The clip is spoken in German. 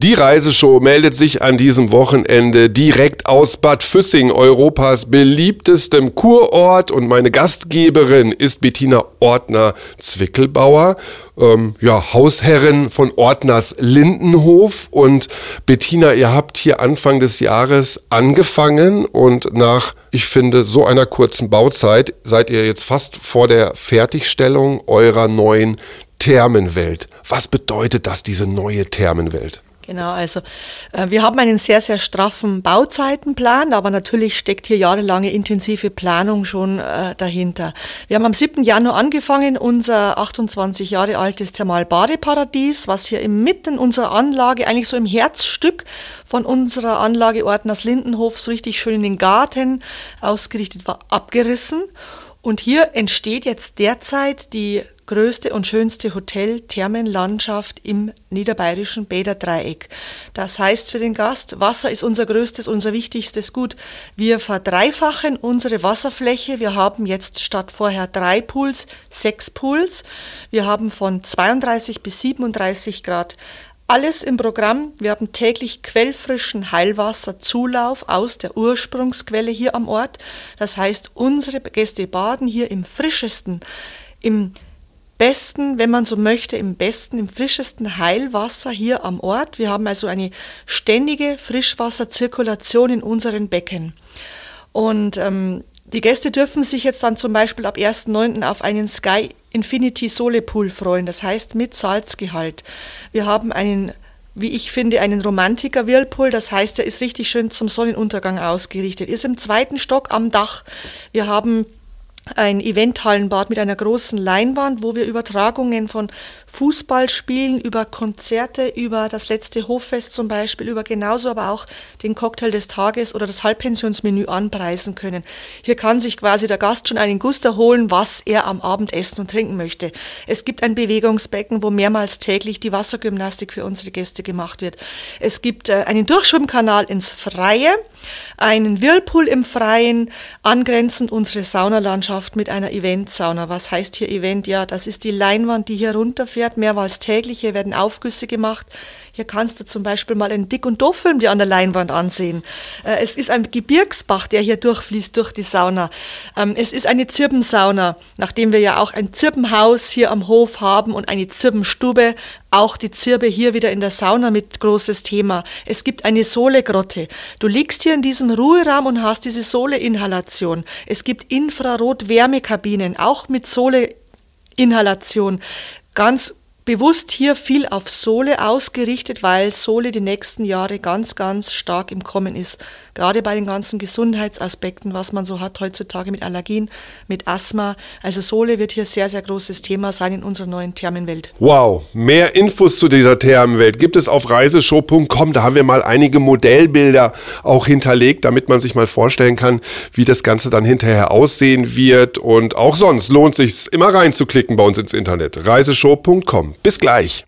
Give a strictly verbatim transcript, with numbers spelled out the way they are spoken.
Die Reiseshow meldet sich an diesem Wochenende direkt aus Bad Füssing, Europas beliebtestem Kurort. Und meine Gastgeberin ist Bettina Ortner-Zwickelbauer, ähm, ja, Hausherrin von Ortners Lindenhof. Und Bettina, ihr habt hier Anfang des Jahres angefangen und nach, ich finde, so einer kurzen Bauzeit seid ihr jetzt fast vor der Fertigstellung eurer neuen Thermenwelt. Was bedeutet das, diese neue Thermenwelt? Genau, also äh, wir haben einen sehr, sehr straffen Bauzeitenplan, aber natürlich steckt hier jahrelange intensive Planung schon äh, dahinter. Wir haben am siebten Januar angefangen, unser achtundzwanzig Jahre altes Thermalbadeparadies, was hier inmitten unserer Anlage, eigentlich so im Herzstück von unserer Anlage Ortners Lindenhof, so richtig schön in den Garten ausgerichtet war, abgerissen. Und hier entsteht jetzt derzeit die größte und schönste Hotel-Thermenlandschaft im niederbayerischen Bäderdreieck. Das heißt für den Gast, Wasser ist unser größtes, unser wichtigstes Gut. Wir verdreifachen unsere Wasserfläche. Wir haben jetzt statt vorher drei Pools, sechs Pools. Wir haben von zweiunddreißig bis siebenunddreißig Grad alles im Programm. Wir haben täglich quellfrischen Heilwasserzulauf aus der Ursprungsquelle hier am Ort. Das heißt, unsere Gäste baden hier im frischesten, im besten, wenn man so möchte, im besten, im frischesten Heilwasser hier am Ort. Wir haben also eine ständige Frischwasserzirkulation in unseren Becken. Und ähm, die Gäste dürfen sich jetzt dann zum Beispiel ab ersten neunten auf einen Sky Infinity Sole Pool freuen, das heißt mit Salzgehalt. Wir haben einen, wie ich finde, einen Romantiker-Whirlpool, das heißt, er ist richtig schön zum Sonnenuntergang ausgerichtet, ist im zweiten Stock am Dach. Wir haben ein Eventhallenbad mit einer großen Leinwand, wo wir Übertragungen von Fußballspielen über Konzerte, über das letzte Hoffest zum Beispiel, über genauso aber auch den Cocktail des Tages oder das Halbpensionsmenü anpreisen können. Hier kann sich quasi der Gast schon einen Guster holen, was er am Abend essen und trinken möchte. Es gibt ein Bewegungsbecken, wo mehrmals täglich die Wassergymnastik für unsere Gäste gemacht wird. Es gibt äh, einen Durchschwimmkanal ins Freie, einen Whirlpool im Freien, angrenzend unsere Saunalandschaft mit einer Eventsauna. Was heißt hier Event? Ja, das ist die Leinwand, die hier runterfährt, mehrmals täglich. Hier werden Aufgüsse gemacht. Hier kannst du zum Beispiel mal einen Dick- und Doof-Film dir an der Leinwand ansehen. Äh, es ist ein Gebirgsbach, der hier durchfließt durch die Sauna. Ähm, es ist eine Zirbensauna, nachdem wir ja auch ein Zirbenhaus hier am Hof haben und eine Zirbenstube. Auch die Zirbe hier wieder in der Sauna mit großes Thema. Es gibt eine Solegrotte. Du liegst hier in diesem Ruheraum und hast diese Sole-Inhalation. Es gibt Infrarot-Wärmekabinen, auch mit Sole-Inhalation. Ganz bewusst hier viel auf Sole ausgerichtet, weil Sole die nächsten Jahre ganz, ganz stark im Kommen ist. Gerade bei den ganzen Gesundheitsaspekten, was man so hat heutzutage mit Allergien, mit Asthma. Also Sole wird hier sehr, sehr großes Thema sein in unserer neuen Thermenwelt. Wow, mehr Infos zu dieser Thermenwelt gibt es auf reiseshow punkt com. Da haben wir mal einige Modellbilder auch hinterlegt, damit man sich mal vorstellen kann, wie das Ganze dann hinterher aussehen wird. Und auch sonst lohnt es sich immer reinzuklicken bei uns ins Internet. reiseshow punkt com. Bis gleich.